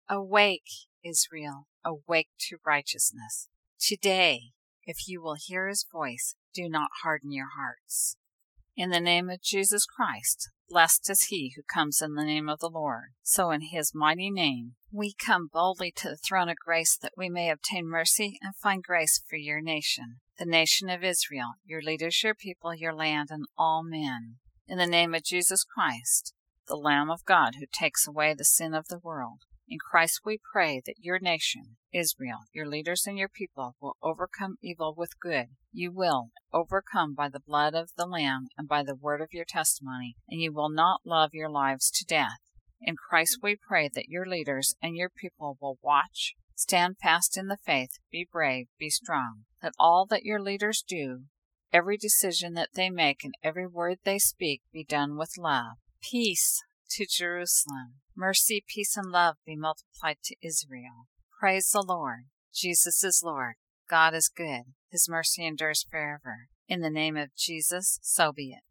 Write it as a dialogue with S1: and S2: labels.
S1: Awake, Israel, awake to righteousness. Today, if you will hear his voice, do not harden your hearts. In the name of Jesus Christ, blessed is he who comes in the name of the Lord. So in his mighty name, we come boldly to the throne of grace that we may obtain mercy and find grace for your nation, the nation of Israel, your leaders, your people, your land, and all men. In the name of Jesus Christ, the Lamb of God who takes away the sin of the world. In Christ we pray that your nation, Israel, your leaders and your people will overcome evil with good. You will overcome by the blood of the Lamb and by the word of your testimony, and you will not love your lives to death. In Christ we pray that your leaders and your people will watch, stand fast in the faith, be brave, be strong. Let all that your leaders do, every decision that they make and every word they speak be done with love. Peace to Jerusalem. Mercy, peace, and love be multiplied to Israel. Praise the Lord. Jesus is Lord. God is good. His mercy endures forever. In the name of Jesus, so be it.